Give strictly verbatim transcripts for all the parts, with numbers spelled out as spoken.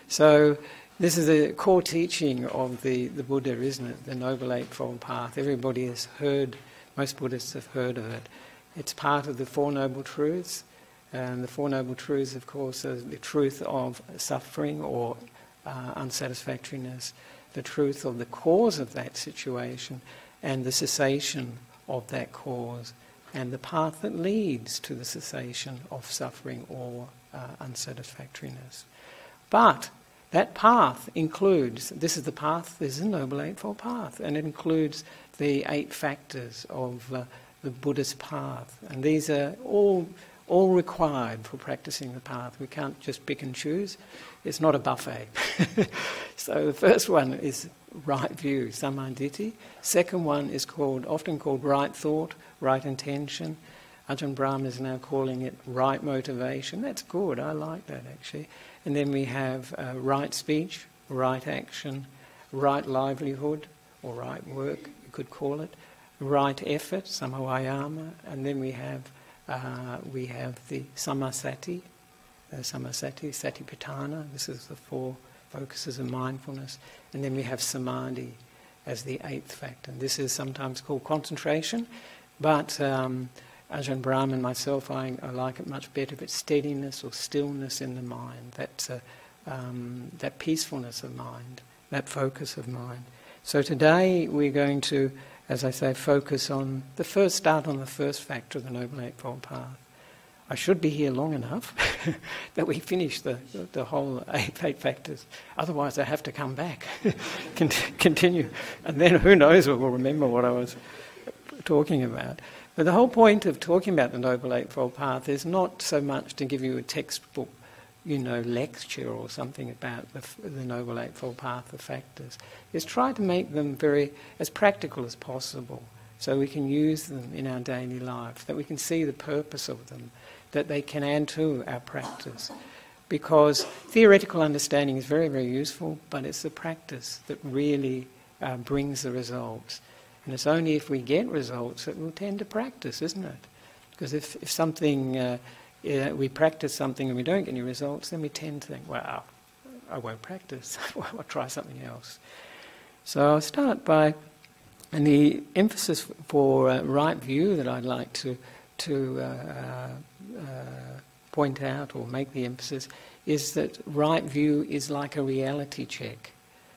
So this is a core teaching of the, the Buddha, isn't it? The Noble Eightfold Path. Everybody has heard, most Buddhists have heard of it. It's part of the Four Noble Truths. And the Four Noble Truths, of course, are the truth of suffering or uh, unsatisfactoriness, the truth of the cause of that situation, and the cessation of that cause, and the path that leads to the cessation of suffering or uh, unsatisfactoriness. But that path includes, this is the path, this is a Noble Eightfold Path, and it includes the eight factors of uh, the Buddhist path. And these are all all required for practicing the path. We can't just pick and choose. It's not a buffet. So the first one is right view, samadhi. Second one is called, often called right thought, right intention. Ajahn Brahm is now calling it right motivation. That's good, I like that actually. And then we have uh, right speech, right action, right livelihood, or right work, you could call it, right effort, samavayama, and then we have uh, we have the samasati, uh, samasati, satipatthana. This is the four focuses of mindfulness, and then we have samadhi as the eighth factor. And this is sometimes called concentration, but um, Ajahn Brahm and myself, I, I like it much better if it's steadiness or stillness in the mind, that, uh, um, that peacefulness of mind, that focus of mind. So today we're going to, as I say, focus on the first, start on the first factor of the Noble Eightfold Path. I should be here long enough that we finish the, the, the whole eight, eight factors. Otherwise I have to come back, continue, and then who knows what will remember what I was talking about. But the whole point of talking about the Noble Eightfold Path is not so much to give you a textbook, you know, lecture or something about the, the Noble Eightfold Path, the factors. It's try to make them very, as practical as possible, so we can use them in our daily life, that we can see the purpose of them, that they can add to our practice. Because theoretical understanding is very, very useful, but it's the practice that really uh, brings the results. And it's only if we get results that we'll tend to practice, isn't it? Because if, if something, uh, yeah, we practice something and we don't get any results, then we tend to think, well, I won't practice, I'll try something else. So I'll start by, and the emphasis for uh, right view that I'd like to, to uh, uh, point out or make the emphasis is that right view is like a reality check.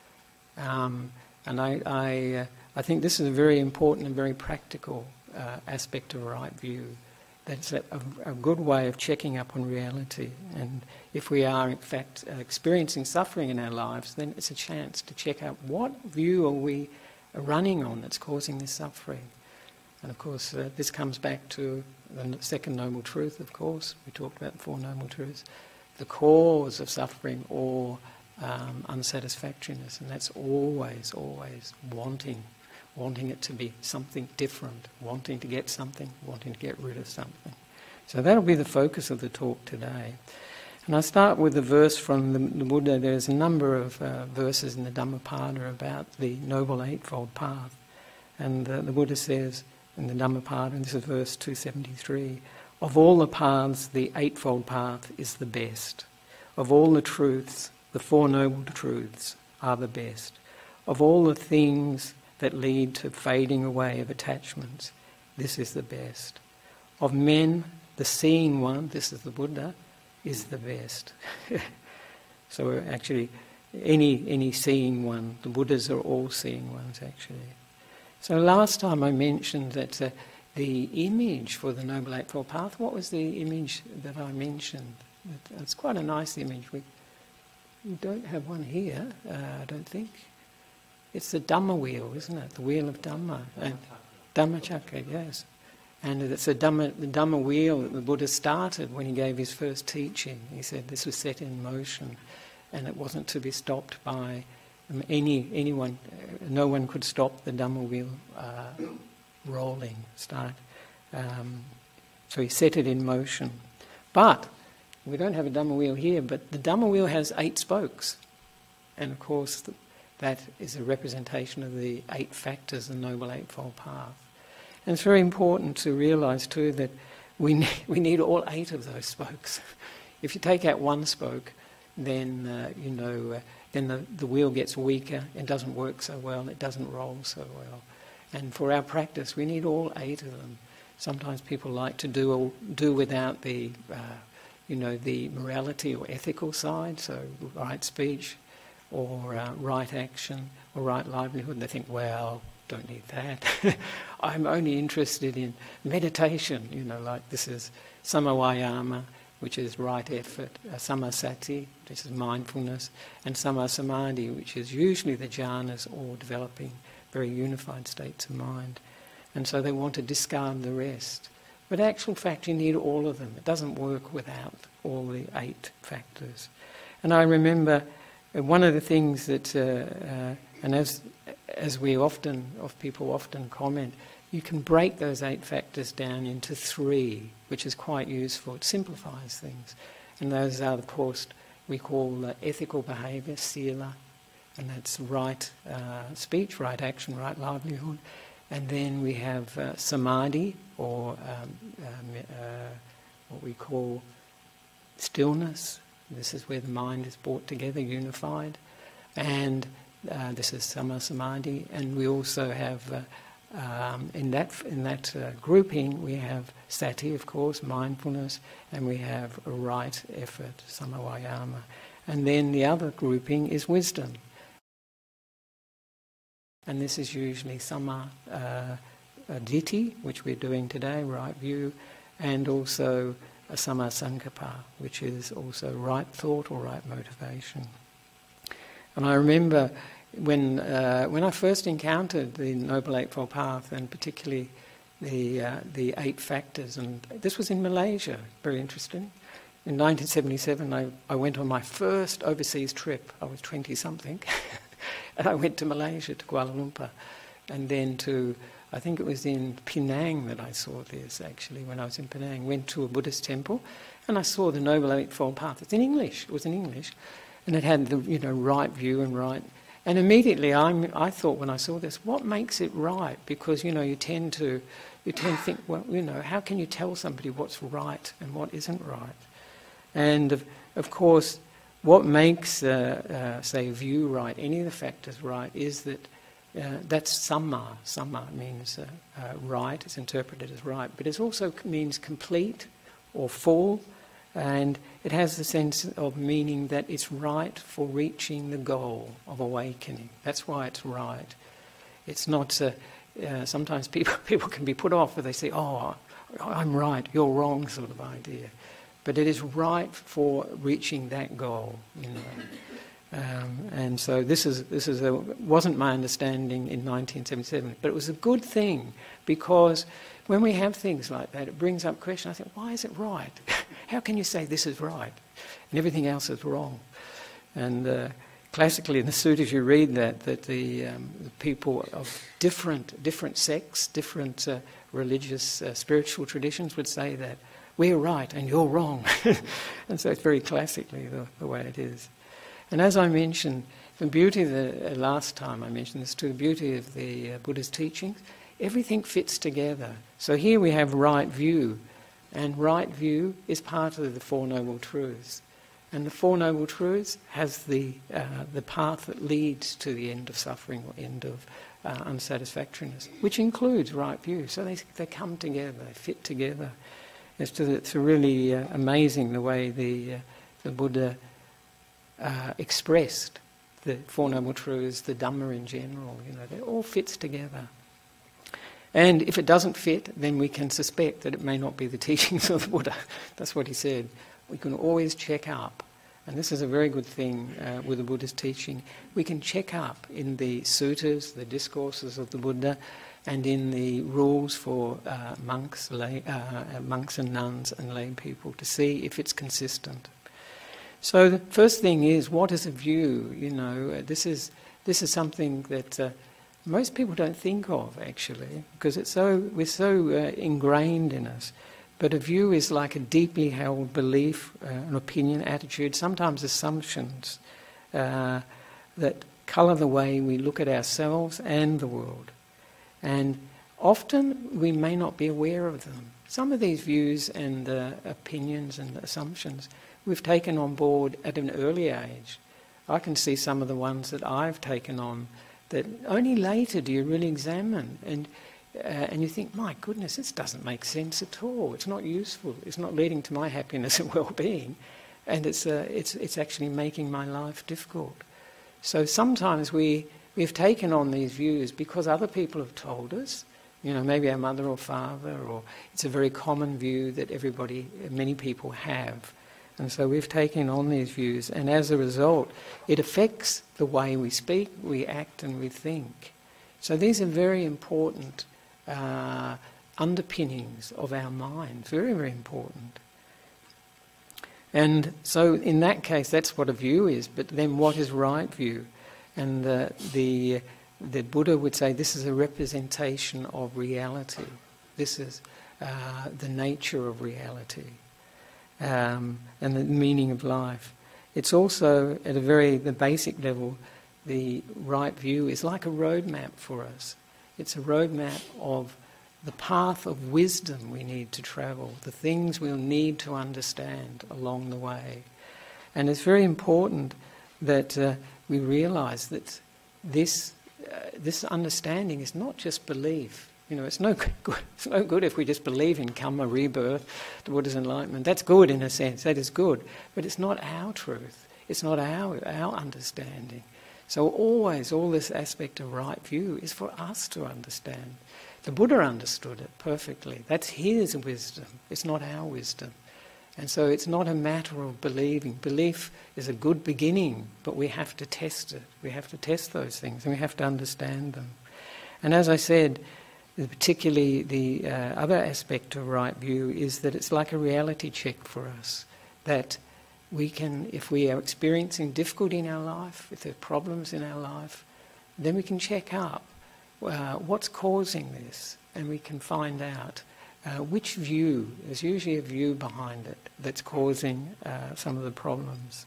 Um, and I... I uh, I think this is a very important and very practical uh, aspect of right view. That's a, a, a good way of checking up on reality. And if we are, in fact, uh, experiencing suffering in our lives, then it's a chance to check out what view are we running on that's causing this suffering. And of course, uh, this comes back to the second noble truth, of course. We talked about the four noble truths. The cause of suffering or um, unsatisfactoriness, and that's always, always wanting. wanting it to be something different, wanting to get something, wanting to get rid of something. So that'll be the focus of the talk today. And I start with the verse from the, the Buddha. There's a number of uh, verses in the Dhammapada about the Noble Eightfold Path. And uh, the Buddha says in the Dhammapada, and this is verse two seventy-three, of all the paths, the Eightfold Path is the best. Of all the truths, the Four Noble Truths are the best. Of all the things that lead to fading away of attachments, this is the best. Of men, the seeing one, this is the Buddha, is the best. So actually, any any seeing one, the Buddhas are all seeing ones actually. So last time I mentioned that uh, the image for the Noble Eightfold Path, what was the image that I mentioned? It's quite a nice image. We, we don't have one here, uh, I don't think. It's the Dhamma wheel, isn't it? The wheel of Dhamma. And Dhammacakka, yes. And it's a Dhamma, the Dhamma wheel that the Buddha started when he gave his first teaching. He said this was set in motion and it wasn't to be stopped by any anyone. No one could stop the Dhamma wheel uh, rolling, start. Um, so he set it in motion. But we don't have a Dhamma wheel here, but the Dhamma wheel has eight spokes. And of course, the, that is a representation of the eight factors of the Noble Eightfold Path. And it's very important to realise too that we need, we need all eight of those spokes. If you take out one spoke, then uh, you know, uh, then the, the wheel gets weaker, it doesn't work so well, it doesn't roll so well. And for our practice, we need all eight of them. Sometimes people like to do all, do without the, uh, you know, the morality or ethical side, so right speech, or uh, right action, or right livelihood, and they think, well, don't need that. I'm only interested in meditation, you know, like this is Samavayama, which is right effort, uh, Samasati, which is mindfulness, and Samasamadhi, which is usually the jhanas or developing very unified states of mind. And so they want to discard the rest. But in actual fact, you need all of them. It doesn't work without all the eight factors. And I remember one of the things that, uh, uh, and as as we often, of people often comment, you can break those eight factors down into three, which is quite useful. It simplifies things. And those are, of course, we call uh, ethical behaviour, sila, and that's right uh, speech, right action, right livelihood. And then we have uh, samadhi, or um, um, uh, what we call stillness. This is where the mind is brought together, unified. And uh, this is samasamadhi. And we also have, uh, um, in that in that uh, grouping, we have sati, of course, mindfulness, and we have a right effort, samavayama. And then the other grouping is wisdom. And this is usually sama uh, ditti, which we're doing today, right view, and also a sama sankappa, which is also right thought or right motivation. And I remember when uh, when I first encountered the Noble Eightfold Path, and particularly the uh, the eight factors, and this was in Malaysia, very interesting. In nineteen seventy-seven, I, I went on my first overseas trip. I was twenty-something. And I went to Malaysia, to Kuala Lumpur, and then to, I think it was in Penang that I saw this, actually, when I was in Penang. Went to a Buddhist temple, and I saw the Noble Eightfold Path. It's in English, it was in English, and it had the, you know, right view and right... And immediately I'm, I thought when I saw this, what makes it right? Because, you know, you tend to, you tend to think, well, you know, how can you tell somebody what's right and what isn't right? And, of, of course... What makes, uh, uh, say, a view right, any of the factors right, is that uh, that's samma. Samma means uh, uh, right, it's interpreted as right, but it also means complete or full, and it has the sense of meaning that it's right for reaching the goal of awakening. That's why it's right. It's not, uh, uh, sometimes people, people can be put off if they say, oh, I'm right, you're wrong, sort of idea. But it is right for reaching that goal, you know. Um, and so this is this is a, wasn't my understanding in nineteen seventy-seven, but it was a good thing, because when we have things like that, it brings up questions. I think, why is it right? How can you say this is right and everything else is wrong? And uh, classically in the sutras you read that that the, um, the people of different different sects, different uh, religious, uh, spiritual traditions would say that we're right and you're wrong. And so it's very classically the, the way it is. And as I mentioned, the beauty of the uh, last time I mentioned this too, the beauty of the uh, Buddha's teachings, everything fits together. So here we have right view, and right view is part of the Four Noble Truths. And the Four Noble Truths has the uh, the path that leads to the end of suffering or end of uh, unsatisfactoriness, which includes right view. So they they come together, they fit together. It's, to, it's really uh, amazing the way the uh, the Buddha uh, expressed the Four Noble Truths, the Dhamma in general. You know, it all fits together. And if it doesn't fit, then we can suspect that it may not be the teachings of the Buddha. That's what he said. We can always check up. And this is a very good thing uh, with the Buddha's teaching. We can check up in the suttas, the discourses of the Buddha, and in the rules for uh, monks, lay, uh, monks and nuns and lay people to see if it's consistent. So the first thing is, what is a view? You know, uh, this is this is something that uh, most people don't think of, actually, because it's so we're so uh, ingrained in us. But a view is like a deeply held belief, uh, an opinion, attitude, sometimes assumptions uh, that colour the way we look at ourselves and the world. And often we may not be aware of them. some of these views and uh, opinions and assumptions we've taken on board at an early age. I can see some of the ones that I've taken on that only later do you really examine, and uh, and you think, my goodness, this doesn't make sense at all. It's not useful. It's not leading to my happiness and well-being, and it's uh, it's it's actually making my life difficult. So sometimes we we've taken on these views because other people have told us. You know, maybe our mother or father, or it's a very common view that everybody, many people have. And so we've taken on these views, and as a result, it affects the way we speak, we act, and we think. So these are very important uh, underpinnings of our mind, very, very important. And so in that case, that's what a view is, but then what is right view? And uh, the... The Buddha would say this is a representation of reality. This is uh, the nature of reality um, and the meaning of life. It's also, at a very the basic level, the right view is like a roadmap for us. It's a roadmap of the path of wisdom we need to travel, the things we'll need to understand along the way. And it's very important that uh, we realise that this Uh, this understanding is not just belief. You know, it's no good. It's no good if we just believe in karma, rebirth, the Buddha's enlightenment. That's good in a sense. That is good, but it's not our truth. It's not our our understanding. So always, all this aspect of right view is for us to understand. The Buddha understood it perfectly. That's his wisdom. It's not our wisdom. And so it's not a matter of believing. Belief is a good beginning, but we have to test it. We have to test those things, and we have to understand them. And as I said, particularly the uh, other aspect of right view is that it's like a reality check for us. That we can, if we are experiencing difficulty in our life, if there are problems in our life, then we can check up uh, what's causing this, and we can find out Uh, which view, there's usually a view behind it that's causing uh, some of the problems.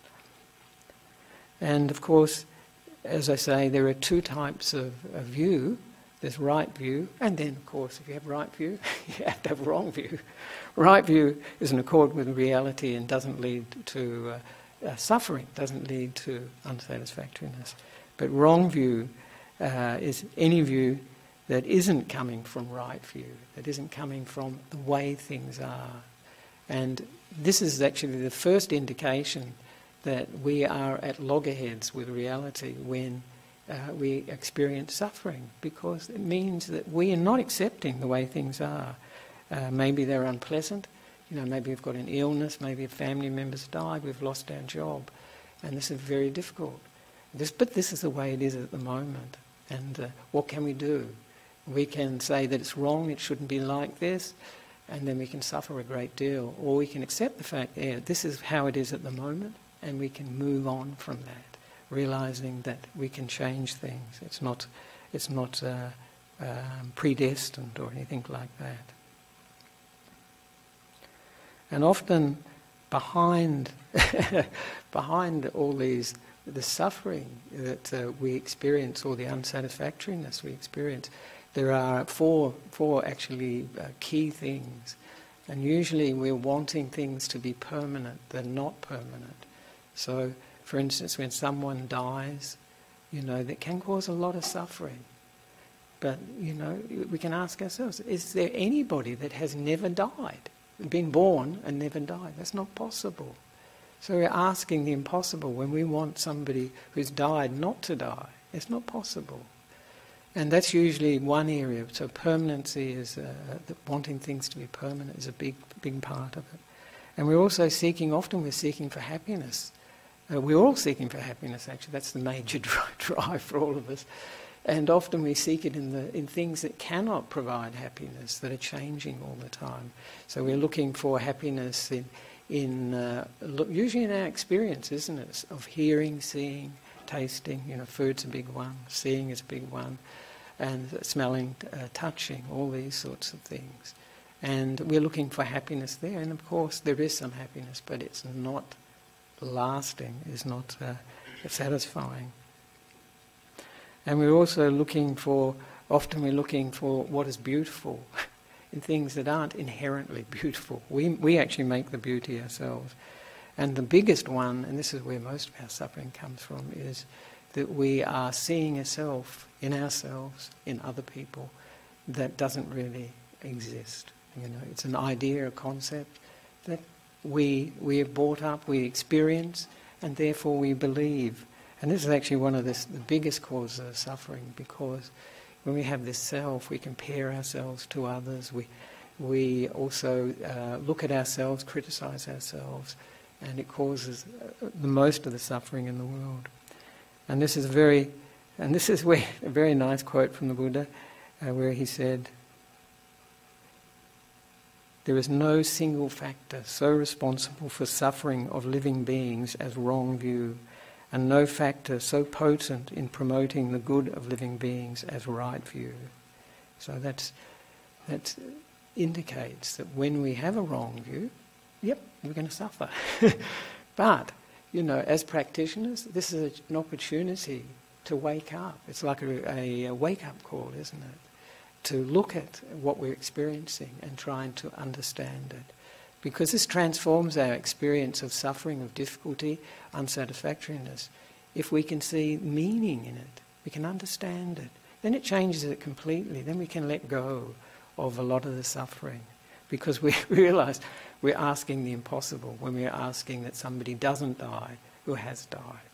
And of course, as I say, there are two types of, of view. There's right view, and then of course if you have right view, you have to have wrong view. Right view is in accord with reality and doesn't lead to uh, uh, suffering, doesn't lead to unsatisfactoriness. But wrong view uh, is any view that isn't coming from right view, that isn't coming from the way things are. And this is actually the first indication that we are at loggerheads with reality when uh, we experience suffering, because it means that we are not accepting the way things are. Uh, maybe they're unpleasant, you know, maybe we've got an illness, maybe a family member's died, we've lost our job, and this is very difficult. This, but this is the way it is at the moment, and uh, what can we do? We can say that it's wrong, it shouldn't be like this, and then we can suffer a great deal. Or we can accept the fact, yeah, this is how it is at the moment, and we can move on from that, realising that we can change things. It's not, it's not uh, um, predestined or anything like that. And often behind, behind all these, the suffering that uh, we experience, or the unsatisfactoriness we experience, there are four, four actually uh, key things. And usually we're wanting things to be permanent. They're not permanent. So, for instance, when someone dies, you know, that can cause a lot of suffering. But, you know, we can ask ourselves, is there anybody that has never died? Been born and never died? That's not possible. So we're asking the impossible when we want somebody who's died not to die. It's not possible. And that's usually one area. So permanency is, uh, wanting things to be permanent is a big, big part of it. And we're also seeking, often we're seeking for happiness. Uh, we're all seeking for happiness, actually. That's the major drive for all of us. And often we seek it in the in things that cannot provide happiness, that are changing all the time. So we're looking for happiness in, in uh, usually in our experience, isn't it? Of hearing, seeing, tasting. You know, food's a big one, seeing is a big one, and smelling, uh, touching, all these sorts of things. And we're looking for happiness there. And of course there is some happiness, but it's not lasting, it's not uh, satisfying. And we're also looking for, often we're looking for what is beautiful. in things that aren't inherently beautiful. We, we actually make the beauty ourselves. And the biggest one, and this is where most of our suffering comes from, is that we are seeing a self in ourselves, in other people, that doesn't really exist. You know, it's an idea, a concept that we we have brought up, we experience, and therefore we believe. And this is actually one of the, the biggest causes of suffering, because when we have this self, we compare ourselves to others. We we also uh, look at ourselves, criticize ourselves, and it causes the most of the suffering in the world. And this is very, and this is where a very nice quote from the Buddha, uh, where he said, "There is no single factor so responsible for suffering of living beings as wrong view, and no factor so potent in promoting the good of living beings as right view." So that's that indicates that when we have a wrong view, yep, we're going to suffer. But, you know, as practitioners, this is an opportunity to wake up. It's like a, a, a wake-up call, isn't it? To look at what we're experiencing and trying to understand it. Because this transforms our experience of suffering, of difficulty, unsatisfactoriness. If we can see meaning in it, we can understand it, then it changes it completely. Then we can let go of a lot of the suffering. Because we realise we're asking the impossible when we're asking that somebody doesn't die who has died.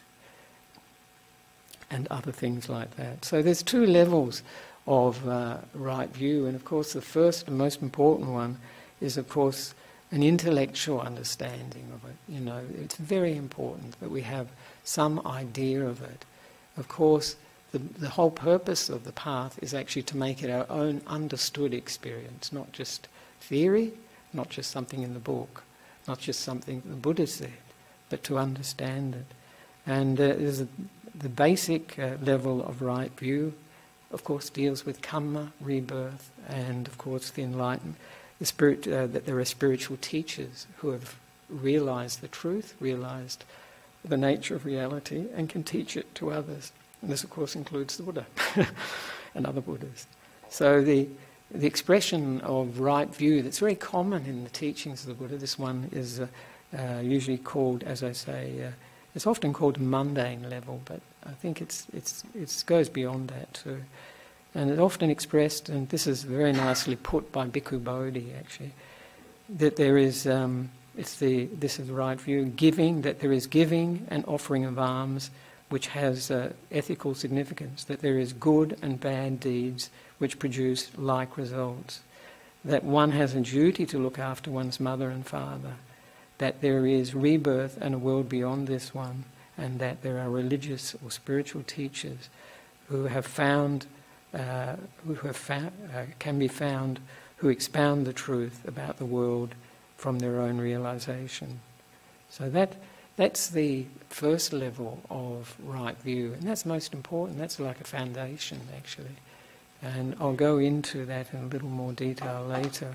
And other things like that. So there's two levels of uh, right view, and of course the first and most important one is of course an intellectual understanding of it. You know, it's very important that we have some idea of it. Of course, the, the whole purpose of the path is actually to make it our own understood experience, not just theory, not just something in the book, not just something the Buddha said, but to understand it. And uh, there's a, the basic uh, level of right view, of course, deals with karma, rebirth, and of course the enlightenment. The spirit, uh, that there are spiritual teachers who have realised the truth, realised the nature of reality, and can teach it to others. And this, of course, includes the Buddha and other Buddhas. So the the expression of right view that's very common in the teachings of the Buddha, this one is uh, uh, usually called, as I say, uh, it's often called mundane level, but I think it's it's it goes beyond that too. And it's often expressed, and this is very nicely put by Bhikkhu Bodhi actually, that there is, um, it's the this is the right view, giving, that there is giving and offering of alms which has uh, ethical significance, that there is good and bad deeds which produce like results, that one has a duty to look after one's mother and father, that there is rebirth and a world beyond this one, and that there are religious or spiritual teachers who have found, uh, who have found, uh, can be found, who expound the truth about the world from their own realization. So that that's the first level of right view, and that's most important. That's like a foundation, actually. And I'll go into that in a little more detail later.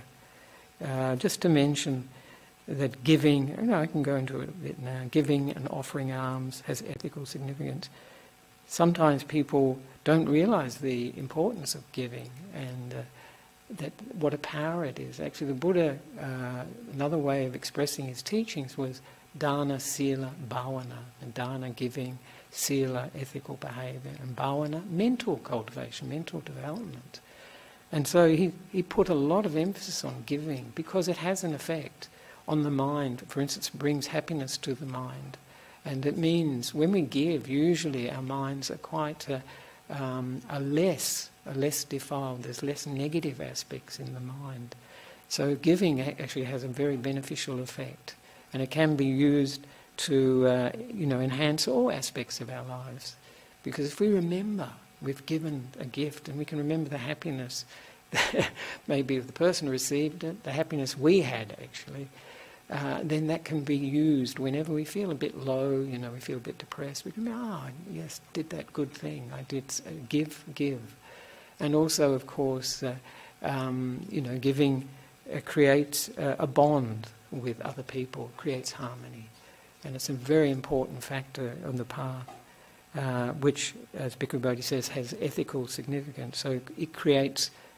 Uh, just to mention that giving, you know, I can go into it a bit now, giving and offering alms has ethical significance. Sometimes people don't realise the importance of giving and uh, that what a power it is. Actually, the Buddha, uh, another way of expressing his teachings was dana, sila, bhavana, and dana, giving, sila, ethical behaviour, and bhavana, mental cultivation, mental development. And so he, he put a lot of emphasis on giving because it has an effect on the mind. For instance, it brings happiness to the mind. And it means when we give, usually our minds are quite, uh, um, are less, are less defiled. There's less negative aspects in the mind. So giving actually has a very beneficial effect. And it can be used to, uh, you know, enhance all aspects of our lives. Because if we remember we've given a gift, and we can remember the happiness, maybe of the person who received it, the happiness we had actually, uh, then that can be used whenever we feel a bit low, you know, we feel a bit depressed. We can, ah, oh, yes, did that good thing. I did uh, give, give. And also, of course, uh, um, you know, giving uh, creates uh, a bond with other people, creates harmony. And it's a very important factor on the path, uh, which, as Bhikkhu Bodhi says, has ethical significance. So it creates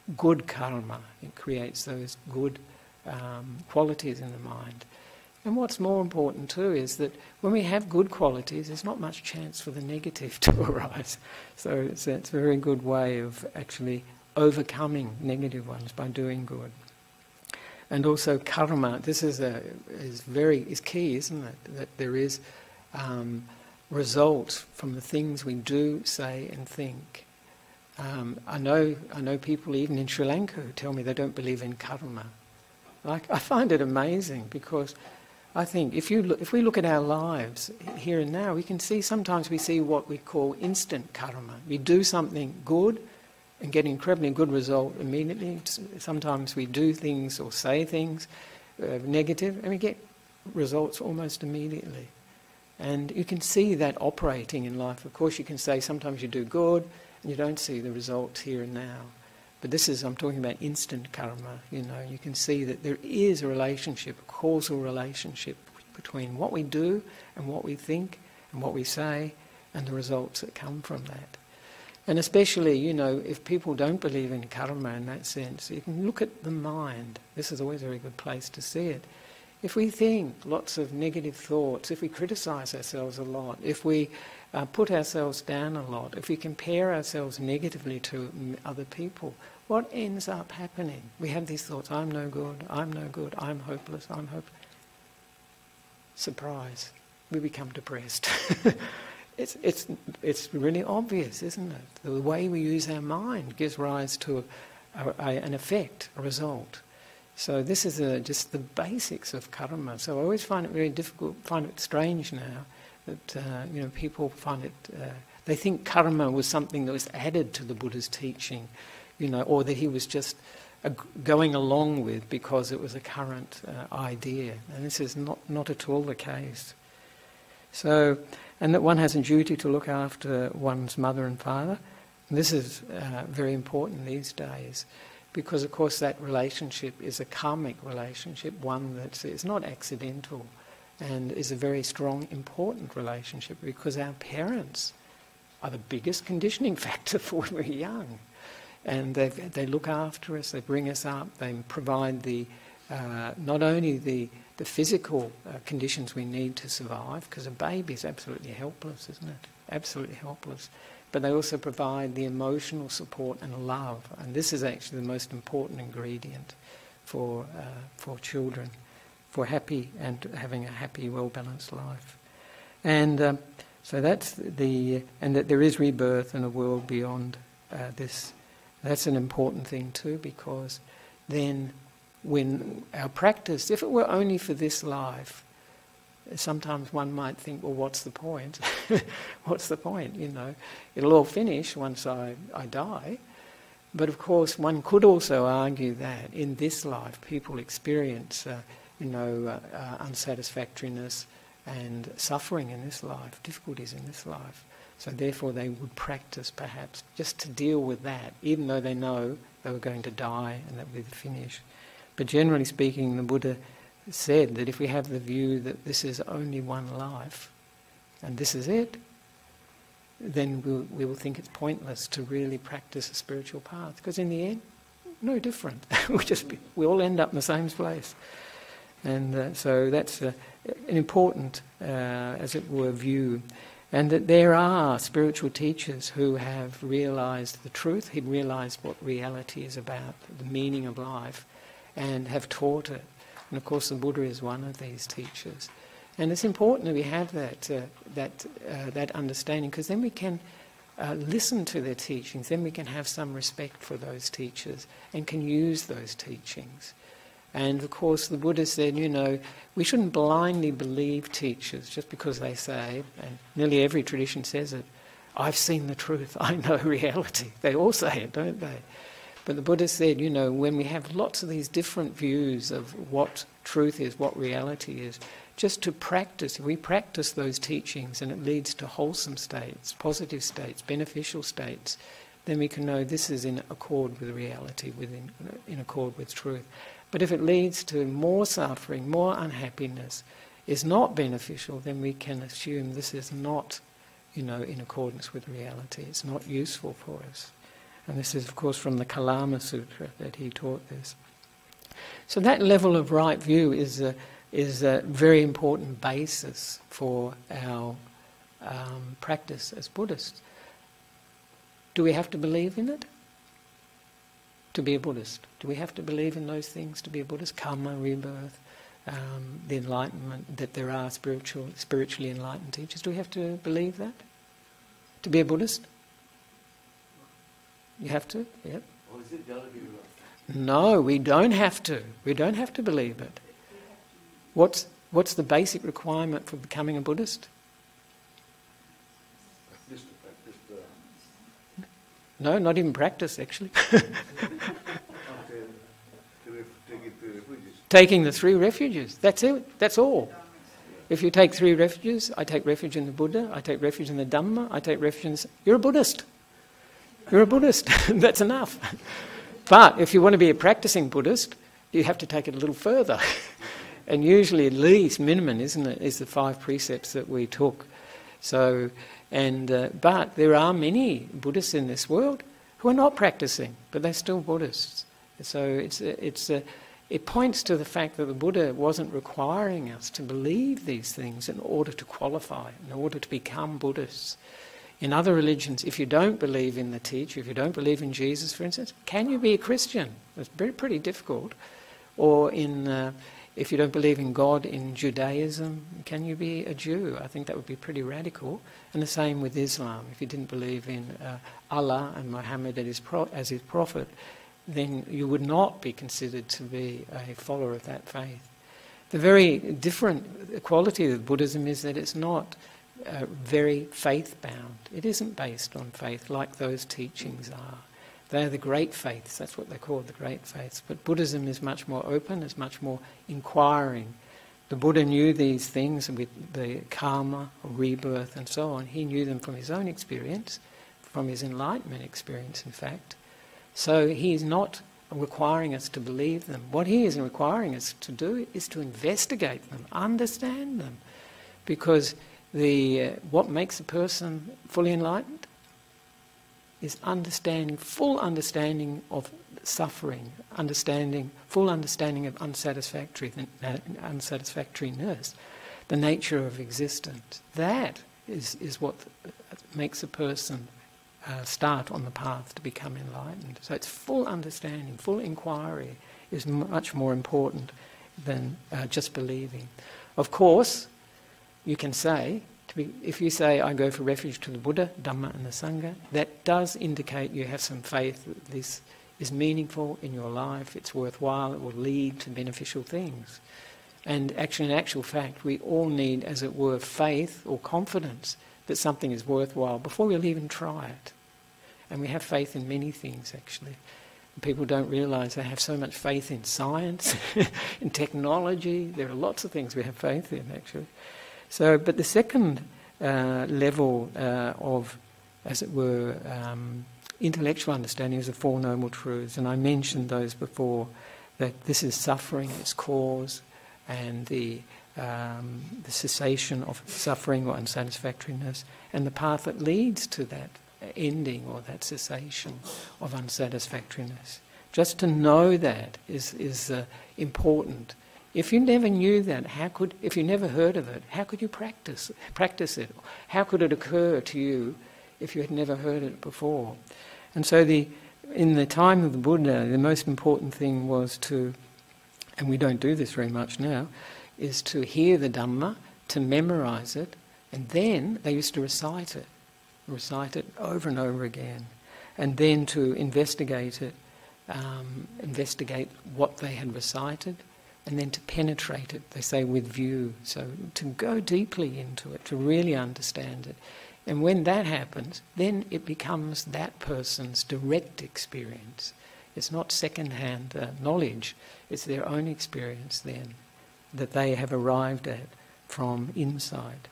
good karma. It creates those good um, qualities in the mind. And what's more important too is that when we have good qualities, there's not much chance for the negative to arise. So it's, it's a very good way of actually overcoming negative ones by doing good. And also karma, this is a is very is key, isn't it? That there is um, result from the things we do, say, and think. Um, I know I know people even in Sri Lanka who tell me they don't believe in karma. Like, I find it amazing, because I think if you look, if we look at our lives here and now, we can see sometimes we see what we call instant karma. We do something good and get an incredibly good result immediately. Sometimes we do things or say things uh, negative, and we get results almost immediately. And you can see that operating in life. Of course, you can say sometimes you do good and you don't see the results here and now. But this is, I'm talking about instant karma, you know. You can see that there is a relationship, a causal relationship between what we do and what we think and what we say and the results that come from that. And especially, you know, if people don't believe in karma in that sense, you can look at the mind. This is always a very good place to see it. If we think lots of negative thoughts, if we criticise ourselves a lot, if we uh, put ourselves down a lot, if we compare ourselves negatively to other people, what ends up happening? We have these thoughts, I'm no good, I'm no good, I'm hopeless, I'm hopeless. Surprise, we become depressed. it's, it's, it's really obvious, isn't it? The way we use our mind gives rise to a, a, an effect, a result. So this is a, just the basics of karma. So I always find it very difficult, find it strange now that uh, you know, people find it, uh, they think karma was something that was added to the Buddha's teaching, you know, or that he was just uh, going along with because it was a current uh, idea. And this is not, not at all the case. So, and that one has a duty to look after one's mother and father. And this is uh, very important these days, because of course that relationship is a karmic relationship, one that is not accidental and is a very strong, important relationship, because our parents are the biggest conditioning factor for when we're young. And they they look after us, they bring us up, they provide the uh, not only the, the physical uh, conditions we need to survive, because a baby is absolutely helpless, isn't it? Absolutely helpless. But they also provide the emotional support and love, and this is actually the most important ingredient for uh, for children, for happy and having a happy, well-balanced life. And um, so that's the, and that there is rebirth in a world beyond uh, this. That's an important thing too, because then when our practice, if it were only for this life, sometimes one might think, well, what's the point? What's the point, you know? It'll all finish once I, I die. But of course, one could also argue that in this life, people experience, uh, you know, uh, uh, unsatisfactoriness and suffering in this life, difficulties in this life. So therefore they would practice perhaps just to deal with that, even though they know they were going to die and that would be the finish. But generally speaking, the Buddha said that if we have the view that this is only one life and this is it, then we'll, we will think it's pointless to really practice a spiritual path, because in the end, no different. we'll just be, we all end up in the same place. And uh, so that's uh, an important, uh, as it were, view. And that there are spiritual teachers who have realised the truth, had realised what reality is about, the meaning of life, and have taught it. And of course the Buddha is one of these teachers. And it's important that we have that uh, that uh, that understanding, because then we can uh, listen to their teachings, then we can have some respect for those teachers and can use those teachings. And of course the Buddha said, you know, we shouldn't blindly believe teachers just because they say, and nearly every tradition says it, I've seen the truth, I know reality. They all say it, don't they? But the Buddha said, you know, when we have lots of these different views of what truth is, what reality is, just to practice, if we practice those teachings and it leads to wholesome states, positive states, beneficial states, then we can know this is in accord with reality, within, in accord with truth. But if it leads to more suffering, more unhappiness, is not beneficial, then we can assume this is not, you know, in accordance with reality. It's not useful for us. And this is, of course, from the Kalama Sutra that he taught this. So that level of right view is a, is a very important basis for our um, practice as Buddhists. Do we have to believe in it to be a Buddhist? Do we have to believe in those things to be a Buddhist? Karma, rebirth, um, the enlightenment, that there are spiritual, spiritually enlightened teachers. Do we have to believe that to be a Buddhist? You have to? Yep. Or is it relative? No, we don't have to. We don't have to believe it. What's what's the basic requirement for becoming a Buddhist? Just to practice the... No, not even practice, actually. Taking the three refuges. That's it. That's all. If you take three refuges, I take refuge in the Buddha, I take refuge in the Dhamma, I take refuge in the... You're a Buddhist. You're a Buddhist. That's enough. But if you want to be a practicing Buddhist, you have to take it a little further. And usually at least minimum, isn't it, is the five precepts that we took. So, and uh, but there are many Buddhists in this world who are not practicing, but they're still Buddhists. So it's a, it's a, it points to the fact that the Buddha wasn't requiring us to believe these things in order to qualify, in order to become Buddhists. In other religions, if you don't believe in the teacher, if you don't believe in Jesus, for instance, can you be a Christian? It's very, pretty difficult. Or in, uh, if you don't believe in God in Judaism, can you be a Jew? I think that would be pretty radical. And the same with Islam. If you didn't believe in uh, Allah and Muhammad as his, pro- as his prophet, then you would not be considered to be a follower of that faith. The very different quality of Buddhism is that it's not Uh, very faith-bound. It isn't based on faith like those teachings are. They're the great faiths, that's what they're called, the great faiths. But Buddhism is much more open, is much more inquiring. The Buddha knew these things with the karma, rebirth and so on. He knew them from his own experience, from his enlightenment experience in fact. So he's not requiring us to believe them. What he is requiring us to do is to investigate them, understand them. Because The, uh, what makes a person fully enlightened is understanding, full understanding of suffering, understanding, full understanding of unsatisfactory, uh, unsatisfactoriness, the nature of existence. That is, is what makes a person uh, start on the path to become enlightened. So it's full understanding, full inquiry is m- much more important than uh, just believing. Of course, you can say, to be, if you say, I go for refuge to the Buddha, Dhamma and the Sangha, that does indicate you have some faith that this is meaningful in your life, it's worthwhile, it will lead to beneficial things. And actually, in actual fact, we all need, as it were, faith or confidence that something is worthwhile before we'll even try it. And we have faith in many things, actually. People don't realise they have so much faith in science, in technology. There are lots of things we have faith in, actually. So, but the second uh, level uh, of, as it were, um, intellectual understanding is the Four Noble Truths, and I mentioned those before, that this is suffering, its cause, and the, um, the cessation of suffering or unsatisfactoriness, and the path that leads to that ending or that cessation of unsatisfactoriness. Just to know that is, is uh, important. If you never knew that, how could, if you never heard of it, how could you practice practice it? How could it occur to you if you had never heard it before? And so the, in the time of the Buddha, the most important thing was to, and we don't do this very much now, is to hear the Dhamma, to memorise it, and then they used to recite it, recite it over and over again, and then to investigate it, um, investigate what they had recited, and then to penetrate it, they say, with view. So to go deeply into it, to really understand it. And when that happens, then it becomes that person's direct experience. It's not second-hand uh, knowledge, it's their own experience then that they have arrived at from inside.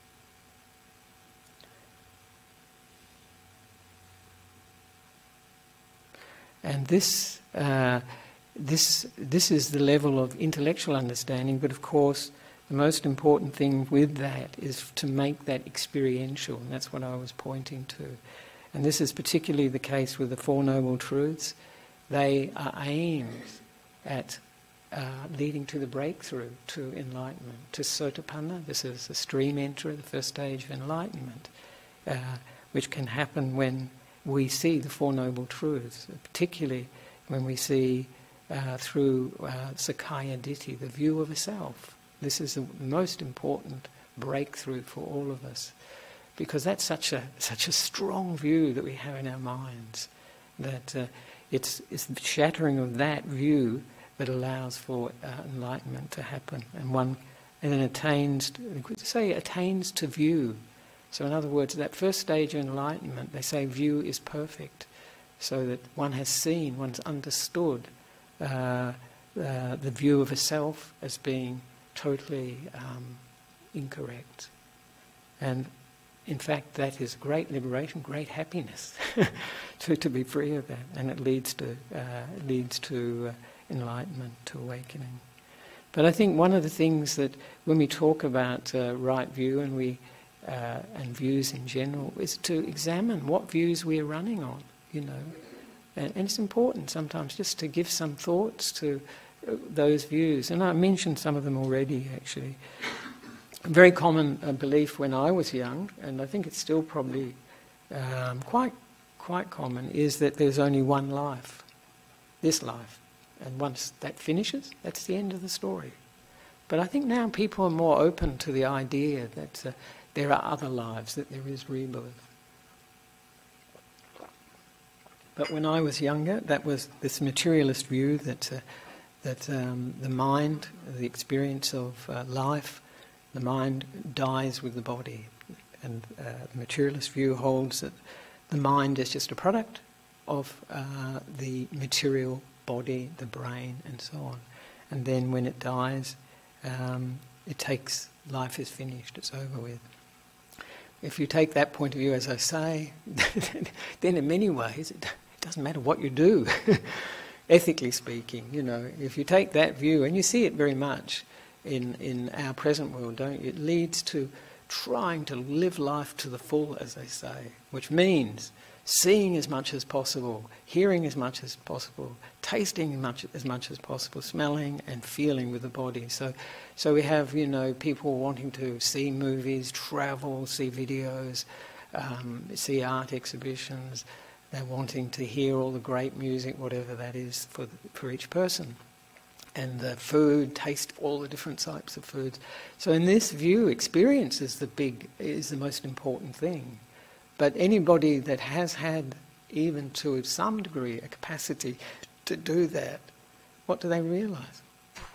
And this... Uh, This this is the level of intellectual understanding, but of course the most important thing with that is to make that experiential, and that's what I was pointing to. And this is particularly the case with the Four Noble Truths. They are aimed at uh, leading to the breakthrough, to enlightenment, to Sotapanna. This is the stream enterer, the first stage of enlightenment, uh, which can happen when we see the Four Noble Truths, particularly when we see uh, through uh, Sakkaya Ditthi, the view of a self. This is the most important breakthrough for all of us, because that's such a such a strong view that we have in our minds, that uh, it's, it's the shattering of that view that allows for uh, enlightenment to happen, and one and then attains, to, say attains to view. So in other words, that first stage of enlightenment, they say view is perfect, so that one has seen, one's understood uh, uh, the view of a self as being totally um, incorrect. And in fact, that is great liberation, great happiness to, to be free of that, and it leads to uh, leads to uh, enlightenment, to awakening. But I think one of the things that when we talk about uh, right view and we uh, and views in general is to examine what views we're running on, you know, and, and it's important sometimes just to give some thoughts to those views. And I mentioned some of them already, actually. A very common uh, belief when I was young, and I think it's still probably um, quite quite common, is that there's only one life, this life, and once that finishes, that's the end of the story. But I think now people are more open to the idea that uh, there are other lives, that there is rebirth. But when I was younger, that was this materialist view that uh, that um, the mind, the experience of uh, life, the mind dies with the body, and uh, the materialist view holds that the mind is just a product of uh, the material body, the brain, and so on. And then when it dies, um, it takes, life is finished, it's over with. If you take that point of view, as I say, then in many ways it doesn't matter what you do, ethically speaking. You know, if you take that view, and you see it very much in in our present world, don't you? It leads to trying to live life to the full, as they say, which means seeing as much as possible, hearing as much as possible, tasting as much as much as possible, smelling and feeling with the body. So, so we have, you know, people wanting to see movies, travel, see videos, um, see art exhibitions. They're wanting to hear all the great music, whatever that is for for each person. And the food, taste all the different types of foods. So in this view, experience is the big, is the most important thing. But anybody that has had, even to some degree, a capacity to do that, what do they realise?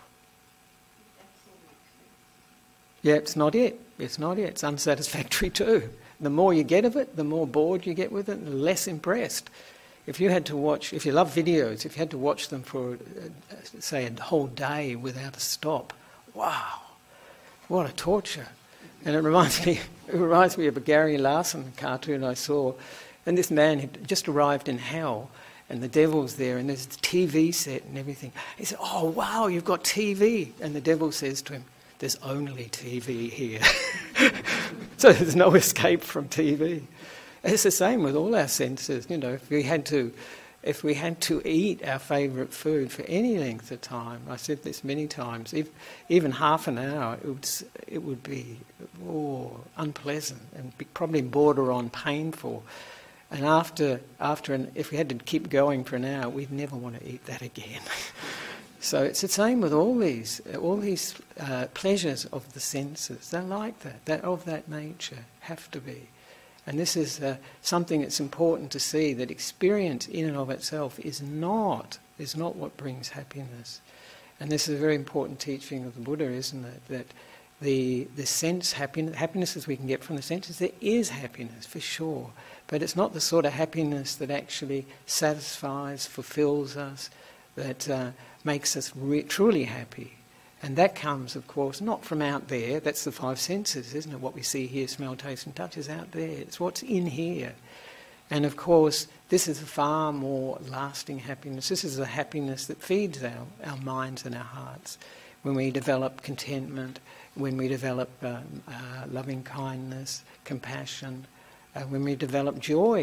Yeah, it's not it. It's not it. It's unsatisfactory too. The more you get of it, the more bored you get with it, the less impressed. If you had to watch, if you love videos, if you had to watch them for, uh, say, a whole day without a stop, wow, what a torture. And it reminds me, it reminds me of a Gary Larson cartoon I saw, and this man had just arrived in hell, and the devil's there, and there's a T V set and everything. He said, "Oh, wow, you've got T V." And the devil says to him, "There's only T V here." So there's no escape from T V. It's the same with all our senses. You know, if we had to, if we had to eat our favourite food for any length of time, I said this many times, if, even half an hour, it would it would be oh, unpleasant and be probably border on painful. And after after an, if we had to keep going for an hour, we'd never want to eat that again. So it's the same with all these all these uh, pleasures of the senses. They're like that. They're of that nature. Have to be. And this is uh, something that's important to see, that experience in and of itself is not, is not what brings happiness. And this is a very important teaching of the Buddha, isn't it? That the the sense happiness, happiness as we can get from the senses, there is happiness for sure, but it's not the sort of happiness that actually satisfies, fulfills us, that uh, makes us re- truly happy. And that comes, of course, not from out there. That's the five senses, isn't it? What we see, hear, smell, taste and touch is out there. It's what's in here. And of course, this is a far more lasting happiness. This is the happiness that feeds our, our minds and our hearts. When we develop contentment, when we develop uh, uh, loving kindness, compassion, uh, when we develop joy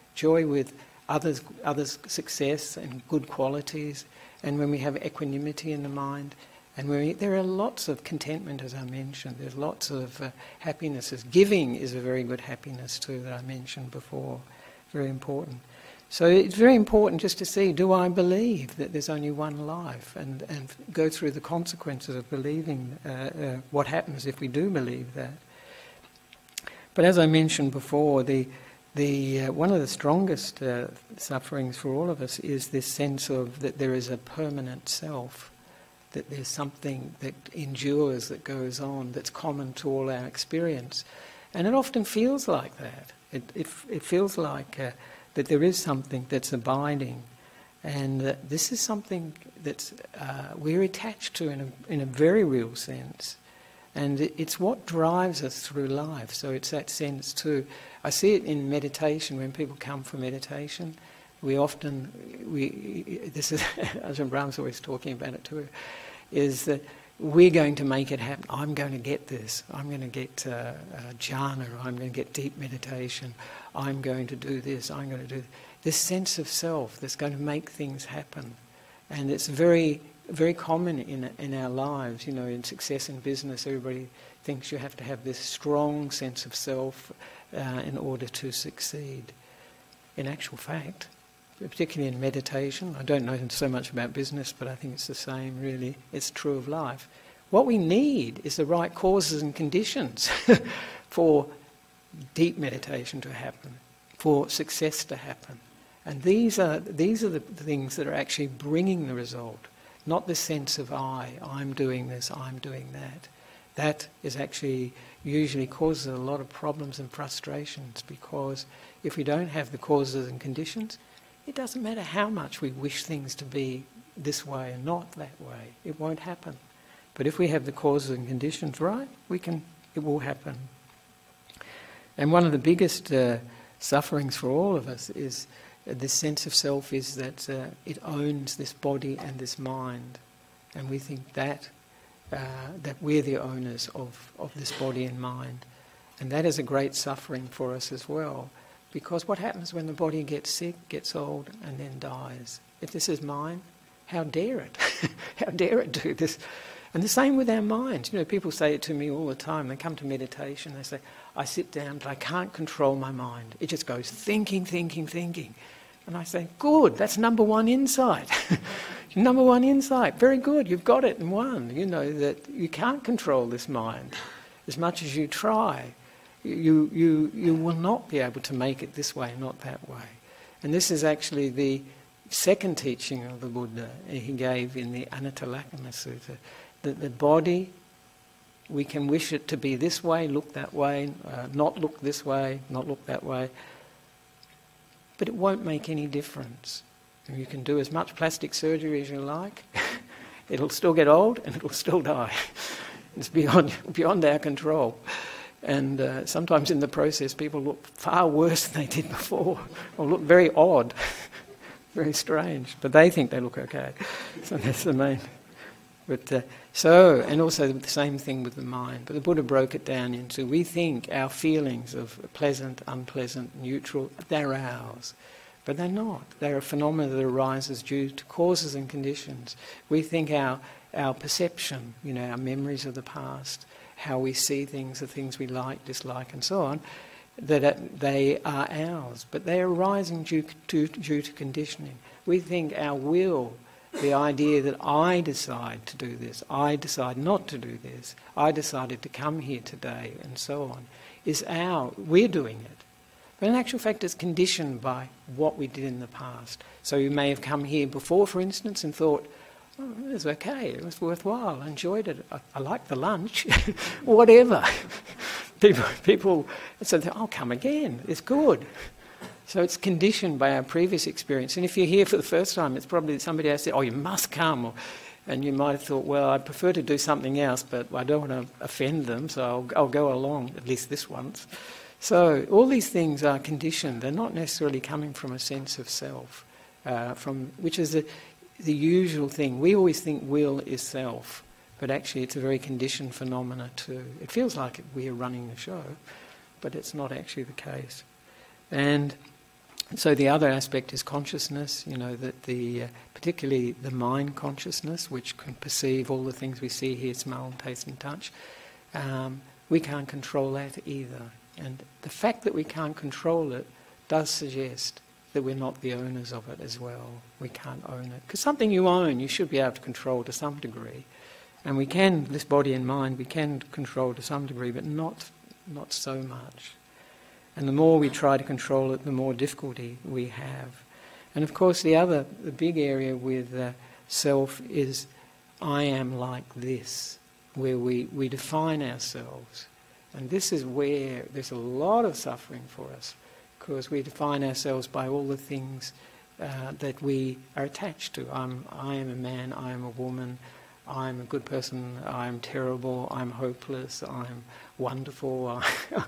joy with others, others' success and good qualities, and when we have equanimity in the mind, and when we, there are lots of contentment, as I mentioned. There's lots of uh, happinesses. Giving is a very good happiness too, that I mentioned before. Very important. So it's very important just to see, do I believe that there's only one life, and, and go through the consequences of believing uh, uh, what happens if we do believe that. But as I mentioned before, the the uh, one of the strongest uh, sufferings for all of us is this sense of that there is a permanent self, that there's something that endures, that goes on, that's common to all our experience. And it often feels like that. It, it, it feels like uh, that there is something that's abiding, and that this is something that uh, we're attached to in a, in a very real sense. And it, it's what drives us through life. So it's that sense too. I see it in meditation. When people come for meditation, we often, we this is, Ajahn Brahm's always talking about it too, is that we're going to make it happen. I'm going to get this. I'm going to get uh, uh, jhana, or I'm going to get deep meditation. I'm going to do this. I'm going to do this sense of self that's going to make things happen. And it's very, very common in in our lives. You know, in success in business, everybody thinks you have to have this strong sense of self uh, in order to succeed. In actual fact, particularly in meditation, I don't know so much about business, but I think it's the same really. It's true of life. What we need is the right causes and conditions for deep meditation to happen, for success to happen. And these are these are the things that are actually bringing the result, not the sense of I, I'm doing this, I'm doing that. That is actually usually causes a lot of problems and frustrations, because if we don't have the causes and conditions, it doesn't matter how much we wish things to be this way and not that way. It won't happen. But if we have the causes and conditions right, we can. It will happen. And one of the biggest uh, sufferings for all of us is uh, this sense of self is that uh, it owns this body and this mind, and we think that uh, that we're the owners of, of this body and mind, and that is a great suffering for us as well. Because what happens when the body gets sick, gets old, and then dies? If this is mine, how dare it? How dare it do this? And the same with our minds. You know, people say it to me all the time. They come to meditation, they say, I sit down, but I can't control my mind. It just goes thinking, thinking, thinking. And I say, good, that's number one insight. Number one insight, very good, you've got it in one. You know that you can't control this mind as much as you try. You, you, you will not be able to make it this way, not that way. And this is actually the second teaching of the Buddha he gave in the Anattalakkhana Sutta. That the body, we can wish it to be this way, look that way, uh, not look this way, not look that way, but it won't make any difference. And you can do as much plastic surgery as you like, it'll still get old and it'll still die. It's beyond, beyond our control. And uh, sometimes in the process people look far worse than they did before, or look very odd, very strange, but they think they look okay. So that's the main. But uh, so, and also the same thing with the mind. But the Buddha broke it down into, we think our feelings of pleasant, unpleasant, neutral, they're ours. But they're not. They're a phenomenon that arises due to causes and conditions. We think our, our perception, you know, our memories of the past, how we see things, the things we like, dislike, and so on, that they are ours, but they are arising due to, due to conditioning. We think our will, the idea that I decide to do this, I decide not to do this, I decided to come here today, and so on, is our, we're doing it. But in actual fact it's conditioned by what we did in the past. So you may have come here before, for instance, and thought, oh, it was okay, it was worthwhile, I enjoyed it, I, I liked the lunch, whatever. people people said, I'll come again, it's good. So it's conditioned by our previous experience. And if you're here for the first time, it's probably that somebody else said, oh, you must come. Or, and you might have thought, well, I prefer to do something else, but I don't want to offend them, so I'll, I'll go along, at least this once. So all these things are conditioned. They're not necessarily coming from a sense of self, uh, from which is the, the usual thing. We always think will is self, but actually it's a very conditioned phenomena too. It feels like we are running the show, but it's not actually the case. And So the other aspect is consciousness, you know, that the uh, particularly the mind consciousness, which can perceive all the things we see, hear, smell, taste and touch. Um, we can't control that either. And the fact that we can't control it does suggest that we're not the owners of it as well. We can't own it. Because something you own, you should be able to control to some degree. And we can, this body and mind, we can control to some degree, but not, not so much. And the more we try to control it, the more difficulty we have. And of course the other, the big area with uh, self is I am like this, where we, we define ourselves. And this is where there's a lot of suffering for us, because we define ourselves by all the things uh, that we are attached to. I'm, I am a man, I am a woman, I'm a good person, I'm terrible, I'm hopeless, I'm wonderful.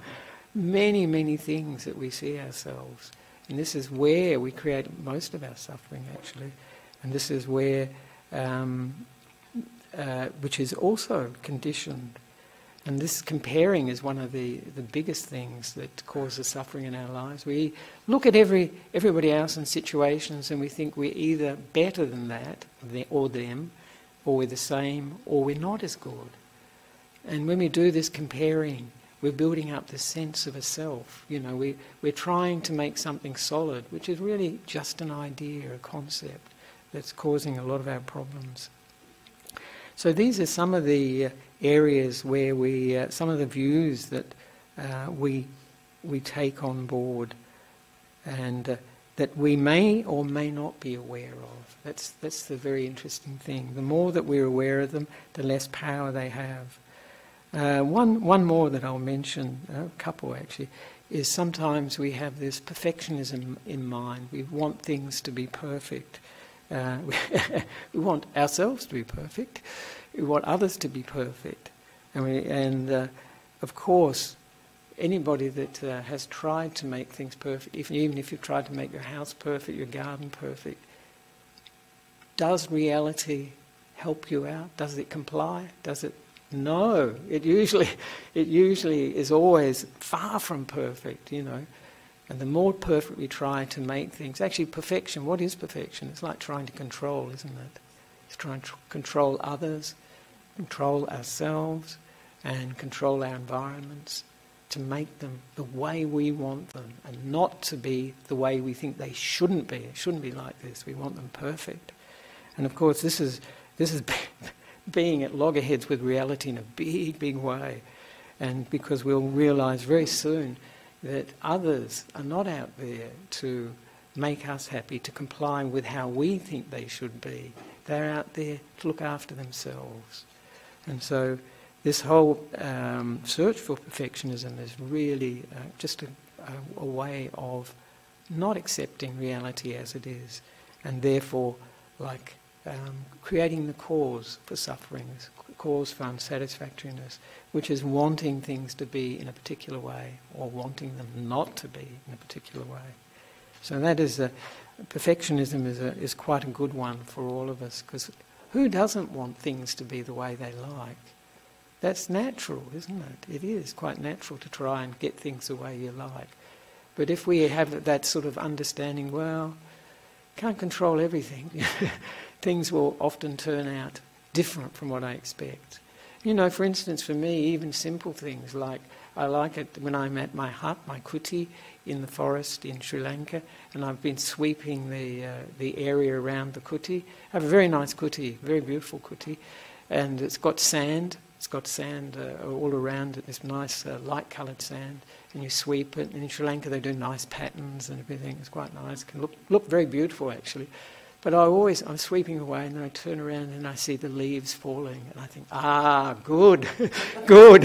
Many, many things that we see ourselves. And this is where we create most of our suffering, actually. And this is where, um, uh, which is also conditioned. And this comparing is one of the, the biggest things that causes suffering in our lives. We look at every everybody else in situations and we think we're either better than that, or them, or we're the same, or we're not as good. And when we do this comparing, we're building up this sense of a self. You know, we, we're trying to make something solid, which is really just an idea, a concept, that's causing a lot of our problems. So these are some of the uh, areas where we, uh, some of the views that uh, we we take on board, and uh, that we may or may not be aware of. That's that's the very interesting thing. The more that we're aware of them, the less power they have. Uh, one one more that I'll mention, a couple actually, is sometimes we have this perfectionism in mind. We want things to be perfect. Uh, we, we want ourselves to be perfect. We want others to be perfect. And, we, and uh, of course, anybody that uh, has tried to make things perfect, if, even if you've tried to make your house perfect, your garden perfect, does reality help you out? Does it comply? Does it? No. It usually, it usually is always far from perfect, you know. And the more perfect we try to make things, actually perfection, what is perfection? It's like trying to control, isn't it? It's trying to control others, control ourselves, and control our environments, to make them the way we want them, and not to be the way we think they shouldn't be. It shouldn't be like this. We want them perfect. And of course this is, this is being at loggerheads with reality in a big, big way. And because we'll realise very soon that others are not out there to make us happy, to comply with how we think they should be. They're out there to look after themselves. And so this whole um, search for perfectionism is really uh, just a, a, a way of not accepting reality as it is, and therefore like um, creating the cause for suffering, cause for unsatisfactoriness, which is wanting things to be in a particular way, or wanting them not to be in a particular way. So that is a, perfectionism is a, is quite a good one for all of us, because who doesn't want things to be the way they like? That's natural, isn't it? It is quite natural to try and get things the way you like. But if we have that sort of understanding, well, can't control everything, things will often turn out different from what I expect. You know, for instance, for me, even simple things like, I like it when I'm at my hut, my kuti, in the forest in Sri Lanka, and I've been sweeping the uh, the area around the kuti. I have a very nice kuti, very beautiful kuti, and it's got sand. It's got sand uh, all around it, this nice uh, light-coloured sand, and you sweep it. And in Sri Lanka they do nice patterns and everything. It's quite nice. It can look look very beautiful actually. But I always, I'm sweeping away and then I turn around and I see the leaves falling and I think, ah, good, good,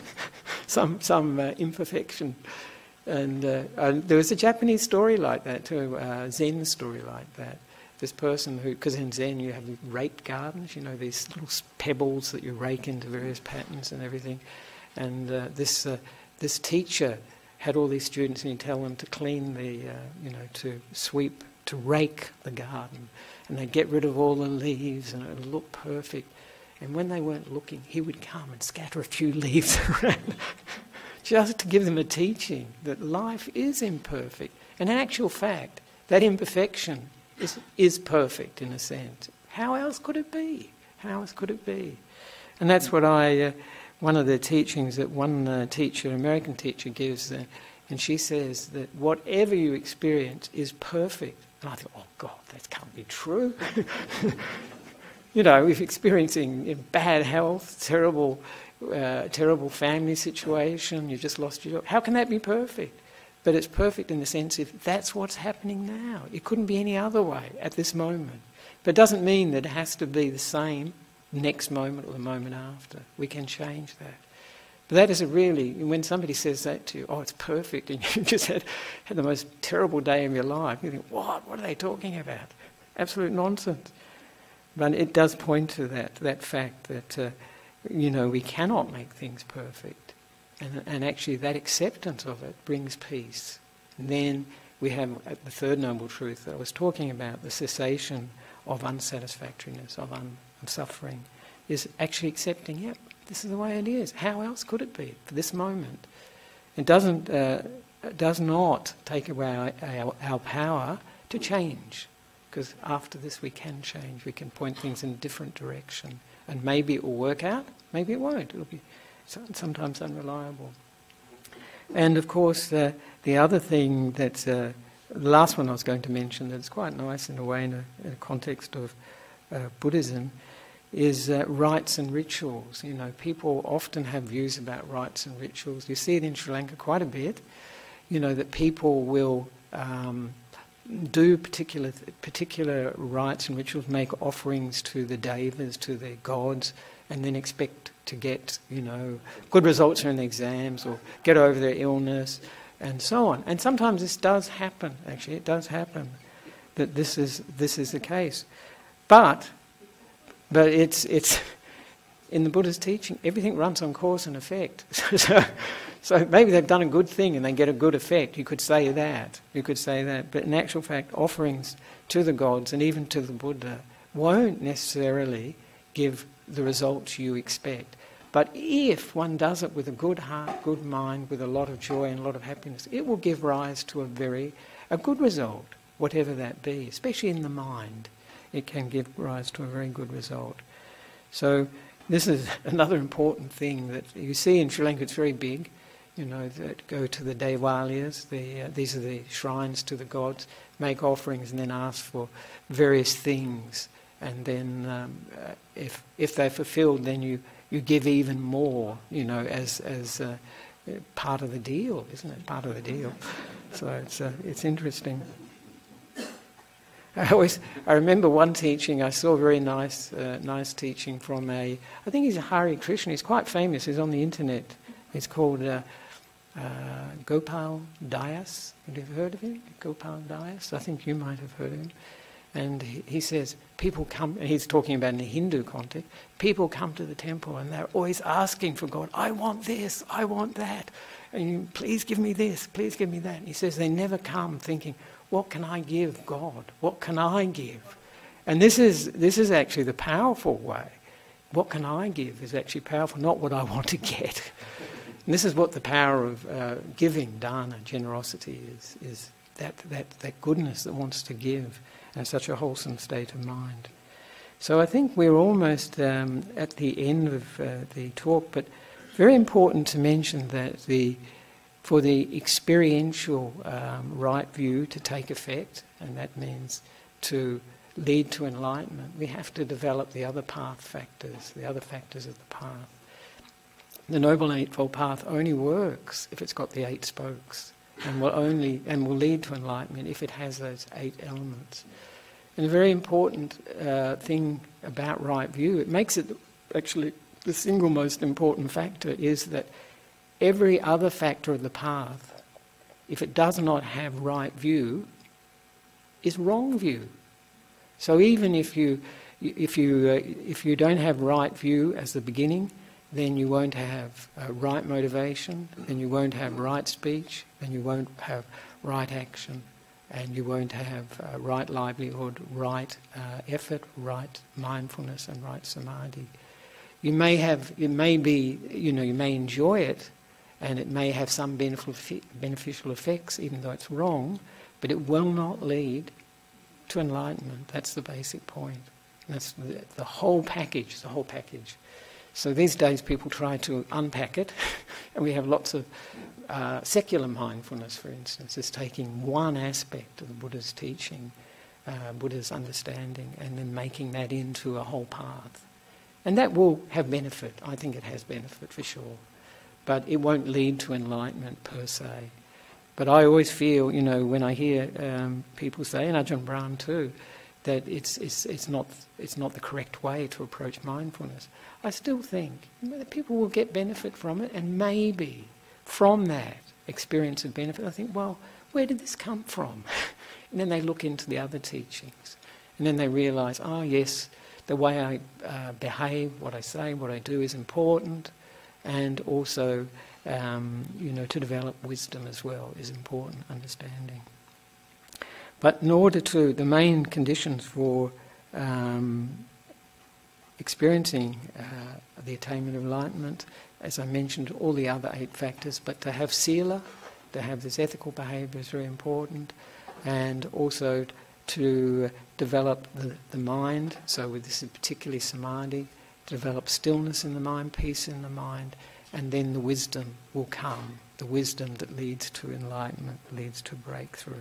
some some uh, imperfection. And, uh, and there was a Japanese story like that too, a Zen story like that. This person who, because in Zen you have raked gardens, you know, these little pebbles that you rake into various patterns and everything. And uh, this uh, this teacher had all these students and he'd tell them to clean the, uh, you know, to sweep, to rake the garden, and they'd get rid of all the leaves and it would look perfect. And when they weren't looking, he would come and scatter a few leaves around, just to give them a teaching that life is imperfect. And in actual fact, that imperfection is, is perfect in a sense. How else could it be? How else could it be? And that's what I, uh, one of the teachings that one uh, teacher, American teacher, gives, uh, and she says that whatever you experience is perfect. And I thought, oh God, that can't be true. You know, if experiencing bad health, terrible, uh, terrible family situation, you just lost your job, how can that be perfect? But it's perfect in the sense if that's what's happening now. It couldn't be any other way at this moment. But it doesn't mean that it has to be the same next moment or the moment after. We can change that. But that is a really, when somebody says that to you, oh, it's perfect, and you just had, had the most terrible day of your life, you think, what? What are they talking about? Absolute nonsense. But it does point to that, that fact that, uh, you know, we cannot make things perfect. And, and actually that acceptance of it brings peace. And then we have the third noble truth that I was talking about, the cessation of unsatisfactoriness, of, un, of suffering, is actually accepting, yep, this is the way it is. How else could it be for this moment? It doesn't, uh, it does not take away our, our, our power to change, because after this we can change. We can point things in a different direction, and maybe it will work out, maybe it won't. It'll be sometimes unreliable. And of course, uh, the other thing that's uh, the last one I was going to mention that's quite nice in a way in a, in a context of uh, Buddhism is uh, rites and rituals. You know, people often have views about rites and rituals. You see it in Sri Lanka quite a bit. You know, that people will um, do particular particular rites and rituals, make offerings to the devas, to their gods, and then expect to get, you know, good results in the exams or get over their illness and so on. And sometimes this does happen. Actually, it does happen that this is this is the case. But But it's it's in the Buddha's teaching, everything runs on cause and effect. so, so maybe they've done a good thing and they get a good effect. You could say that. You could say that. But in actual fact, offerings to the gods and even to the Buddha won't necessarily give the results you expect. But if one does it with a good heart, good mind, with a lot of joy and a lot of happiness, it will give rise to a very a good result, whatever that be, especially in the mind. It can give rise to a very good result. So this is another important thing that you see in Sri Lanka. It's very big, you know, that go to the Devalayas, the, uh, these are the shrines to the gods, make offerings and then ask for various things. And then um, uh, if if they're fulfilled, then you, you give even more, you know, as as uh, part of the deal, isn't it? Part of the deal. So it's uh, it's interesting. I always, I remember one teaching, I saw a very nice uh, nice teaching from a, I think he's a Hare Krishna, he's quite famous, he's on the internet. He's called uh, uh, Gopal Dayas. Have you ever heard of him? Gopal Dayas? I think you might have heard of him. And he, he says, people come, and he's talking about in a Hindu context, people come to the temple and they're always asking for God, I want this, I want that, and you, please give me this, please give me that. And he says they never come thinking, what can I give God? What can I give? And this is this is actually the powerful way. What can I give is actually powerful, not what I want to get. And this is what the power of uh, giving, dana, generosity is, is that, that, that goodness that wants to give and such a wholesome state of mind. So I think we're almost um, at the end of uh, the talk, but very important to mention that the for the experiential um, right view to take effect, and that means to lead to enlightenment, we have to develop the other path factors, the other factors of the path. The Noble Eightfold Path only works if it's got the eight spokes, and will only and will lead to enlightenment if it has those eight elements. And a very important uh, thing about right view, it makes it actually the single most important factor, is that every other factor of the path, if it does not have right view, is wrong view. So even if you if you uh, if you don't have right view as the beginning, then you won't have uh, right motivation, then you won't have right speech, then you won't have right action, and you won't have uh, right livelihood, right uh, effort, right mindfulness, and right samadhi. You may have, it may be, you know, you may enjoy it, and it may have some beneficial beneficial effects, even though it's wrong, but it will not lead to enlightenment. That's the basic point. And that's the, the whole package, the whole package. So these days people try to unpack it, and we have lots of uh, secular mindfulness, for instance, is taking one aspect of the Buddha's teaching, uh, Buddha's understanding, and then making that into a whole path. And that will have benefit. I think it has benefit for sure. But it won't lead to enlightenment per se. But I always feel, you know, when I hear um, people say, and Ajahn Brahm too, that it's it's it's not it's not the correct way to approach mindfulness. I still think that people will get benefit from it, and maybe from that experience of benefit, I think, well, where did this come from? And then they look into the other teachings, and then they realise, oh yes, the way I uh, behave, what I say, what I do is important, and also, um, you know, to develop wisdom as well is important, understanding. But in order to, the main conditions for um, experiencing uh, the attainment of enlightenment, as I mentioned, all the other eight factors, but to have sila, to have this ethical behaviour is very important, and also to develop the, the mind, so with this particularly samadhi, develop stillness in the mind, peace in the mind, and then the wisdom will come, the wisdom that leads to enlightenment, leads to breakthrough.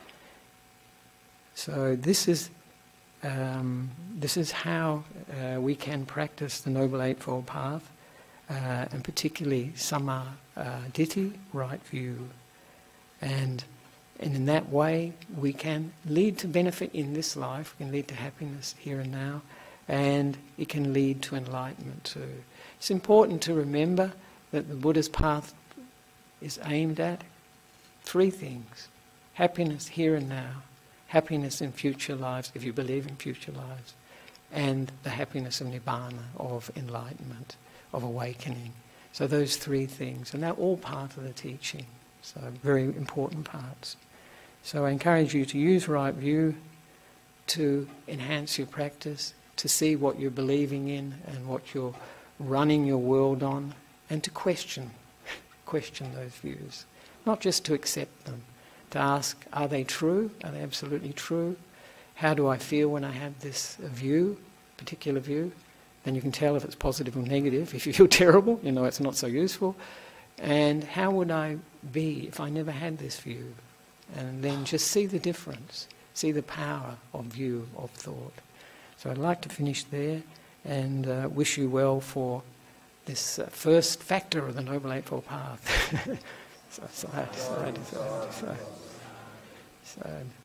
So this is um, this is how uh, we can practice the Noble Eightfold Path, uh, and particularly Samma uh, Ditthi, right view. And, and in that way we can lead to benefit in this life, we can lead to happiness here and now, and it can lead to enlightenment too. It's important to remember that the Buddha's path is aimed at three things: happiness here and now, happiness in future lives, if you believe in future lives, and the happiness of Nibbana, of enlightenment, of awakening. So those three things, and they're all part of the teaching, so very important parts. So I encourage you to use right view to enhance your practice, to see what you're believing in and what you're running your world on, and to question, question those views, not just to accept them. To ask, are they true? Are they absolutely true? How do I feel when I have this view, particular view? Then you can tell if it's positive or negative. If you feel terrible, you know it's not so useful. And how would I be if I never had this view? And then just see the difference, see the power of view, of thought. So I'd like to finish there and uh, wish you well for this uh, first factor of the Noble Eightfold Path. So, so, so, so, so, so.